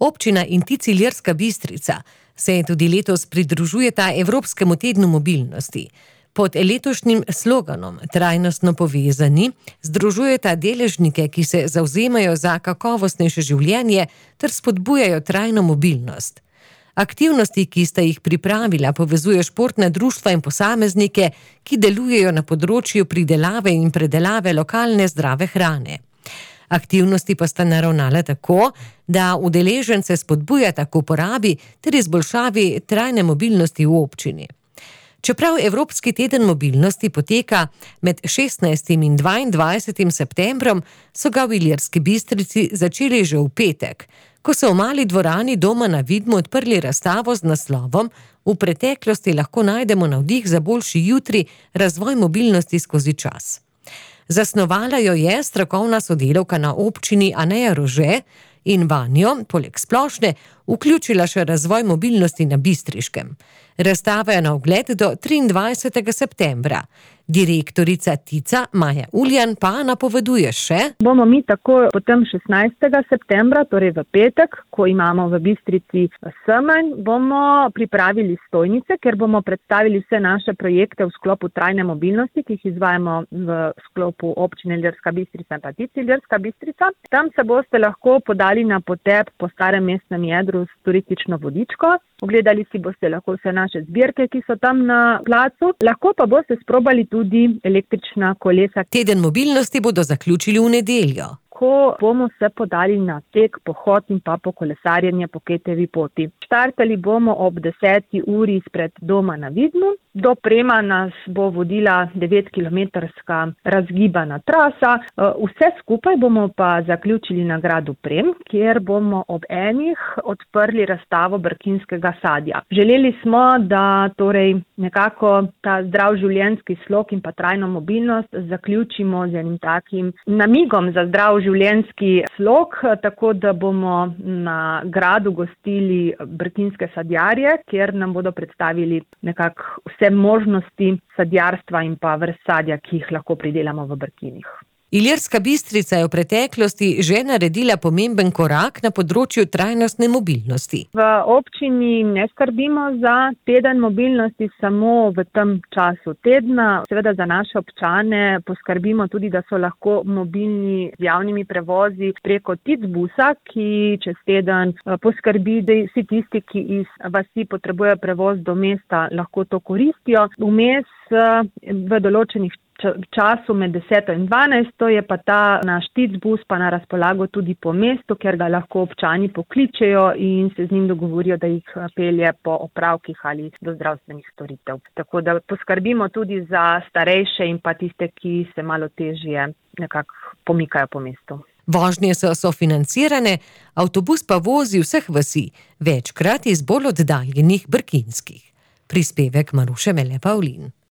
Občina in TIC Ilirska Bistrica se tudi letos pridružujeta Evropskemu tednu mobilnosti. Pod letošnjim sloganom Trajnostno povezani združujeta deležnike, ki se zavzemajo za kakovostnejše življenje ter spodbujajo trajno mobilnost. Aktivnosti, ki sta jih pripravila, povezuje športna društva in posameznike, ki delujejo na področju pridelave in predelave lokalne zdrave hrane. Aktivnosti pa sta naravnale tako, da udeležence spodbujata k uporabi ter izboljšavi trajne mobilnosti v občini. Čeprav Evropski teden mobilnosti poteka med 16. in 22. septembrom, so ga v Ilirski Bistrici začeli že v petek, ko so v mali dvorani Doma na Vidmu odprli razstavo z naslovom V preteklosti lahko najdemo navdih za boljši jutri, razvoj mobilnosti skozi čas. Zasnovala jo je strokovna sodelavka na občini Aneja Rože in vanjo, poleg splošne, vključila še razvoj mobilnosti na Bistriškem. Razstava je na ogled do 23. septembra. Direktorica TIC-a Maja Uljan pa napoveduje še: Bomo mi tako potem 16. septembra, torej v petek, ko imamo v Bistrici semenj, bomo pripravili stojnice, ker bomo predstavili vse naše projekte v sklopu trajne mobilnosti, ki jih izvajamo v sklopu občine Ilirska Bistrica in pa TIC Ilirska Bistrica. Tam se boste lahko podali na potep po starem mestnem jedru s turistično vodičko. Ogledali si boste lahko vse naše zbirke, ki so tam na placu. Lahko pa boste sprobali tudi električna kolesa. Teden mobilnosti bodo zaključili v nedeljo, ko bomo se podali na tek, pohod in pa po kolesarjenje po Ketevi poti. Štartali bomo ob 10. uri izpred Doma na Vidmu. Do Prema nas bo vodila 9-kilometrska razgibana trasa. Vse skupaj bomo pa zaključili na gradu Prem, kjer bomo ob enih odprli razstavo brkinskega sadja. Želeli smo, da torej nekako ta zdrav življenjski slog in pa trajno mobilnost zaključimo z enim takim namigom za zdrav življenjski slog, tako da bomo na gradu gostili brkinske sadjarje, kjer nam bodo predstavili nekako vse možnosti sadjarstva in pa vrst sadja, ki jih lahko pridelamo v Brkinih. Ilirska Bistrica je v preteklosti že naredila pomemben korak na področju trajnostne mobilnosti. V občini ne skrbimo za teden mobilnosti samo v tem času tedna. Seveda za naše občane poskrbimo tudi, da so lahko mobilni z javnimi prevozi preko TIC busa, ki čez teden poskrbi, da vsi tisti, ki iz vasi potrebujejo prevoz do mesta, lahko to koristijo. Vmes v določenih času med 10 in 12, to je pa ta naš TIC bus pa na razpolago tudi po mestu, ker ga lahko občani pokličejo in se z njim dogovorijo, da jih pelje po opravkih ali do zdravstvenih storitev. Tako da poskrbimo tudi za starejše in pa tiste, ki se malo težje nekako pomikajo po mestu. Vožnje so sofinancirane, avtobus pa vozi vseh vasi, večkrat iz bolj oddaljenih brkinskih. Prispevek Maruše Mele Pavlin.